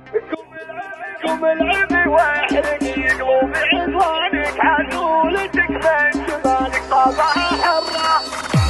قوم العبي واحرقي قلوبي عدوانك عدولتك من جمالك طابعها حرة.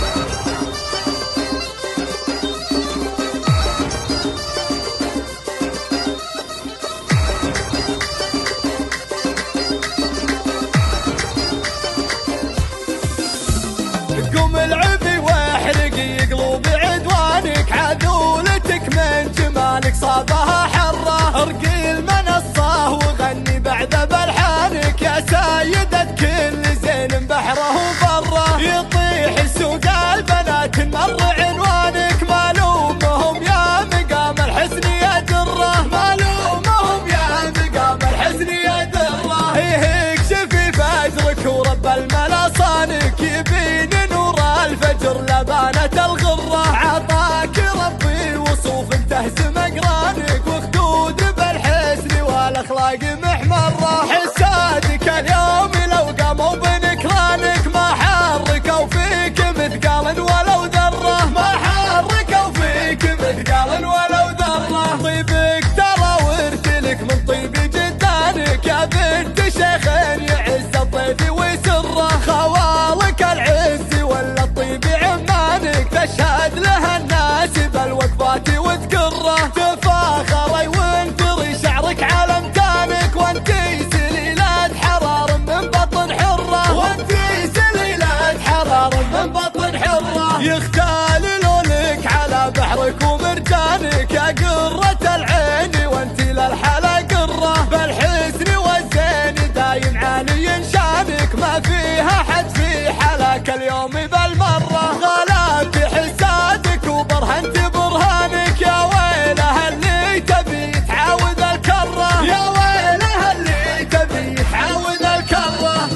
قوم العبي واحرقي قلوبي عدوانك عدولتك من جمالك صابها حرة. ارقي المنصة وغني بعد بلحانك يا سيدة كل زين بحره وبره. يطيح السوق البنات مر عنوانك مالومهم يا مقام الحسن يا دره. مالومهم يا مقام الحسن يا دره. اكشفي فجرك ورب الملا صانك يبين الفجر لبانة الغرة. عطاك ربي وصوف تهزم اقرانك وخدود بالحسن والاخلاق محمرة. حسادك اليوم لو قاموا بنكرانك ما حركوا فيك مثقال ولو ذرة. ما حركوا فيك مثقال ولو ذرة. طيبك ترى ورثلك من طيب جدانك يا بنت شيخ يعز الضيف ويسره. خوالك العز ولا الطيب عمانك تشهد لها الناس بالوقفات وتقره. تفاخري وانثري شعرك على امتانك وانتي سليلة حرار من بطن حرة. وانتي سليلة حرار من بطن حرة. يختال لونك على بحرك ومرجانك يا قرة العين وانتي للحلا قرة. بالحسن والزين دايم عالي شانك ما فيها حد في حلاك اليوم بالمرة. غلبت حسادك وبرهنت برهانك يا ويلها اللي تبي تعاود الكرة. يا ويلها اللي تبي تعاود الكرة.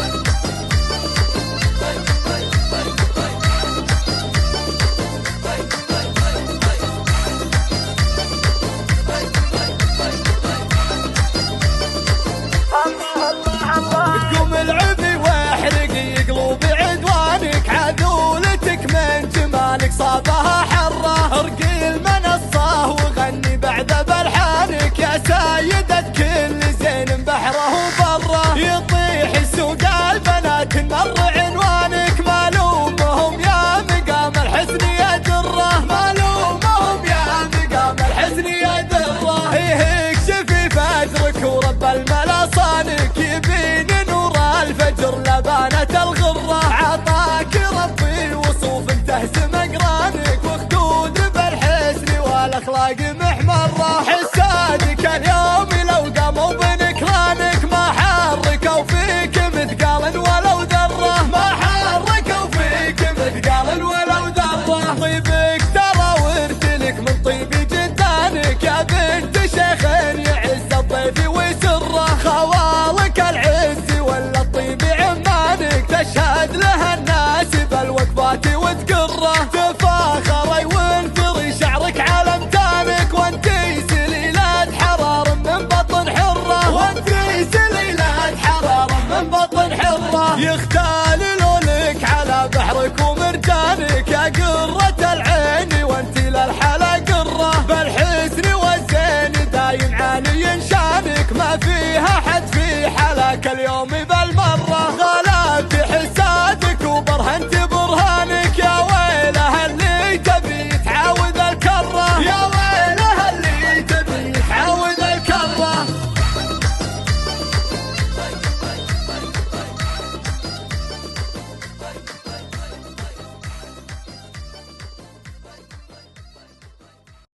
قوم العبي واحرقي قلوبي عدوانك عدولتك من جمالك صابها حرة. ارقي المنصة وغني بعد بلحانك يا سيدة كل زين بحره وبره. يطيح السوق البنات مر عنوانك مالومهم يا مقام الحسن يا دره. مالومهم يا مقام الحسن يا دره. اكشفي فجرك ورب الملا صانك يبين نور الفجر لبانة الغرة. عطاك ربي وصوف تهزم اقرانك وخدود بالحسن والاخلاق محمرة. حسادك اليوم لو قاموا بنكرانك ما حركوا فيك مثقال ولو ذرة. ما حركوا فيك مثقال ولو ذرة. طيبك ترى ورثلك من طيب جدانك يا بنت شيخ يعز الضيف ويسره. خوالك العز ولا الطيب عمانك تشهد لها الناس بالوقفات وتقره. تفاخري وانثري شعرك على امتانك وانتي سليلة حرار من بطن حرة. وانتي سليلة حرار من بطن حرة. يختال لونك على بحرك ومرجانك يا قرة العين وانتي للحلا قرة. بالحسن والزين دايم عالي شانك ما فيها حد في حلاك اليوم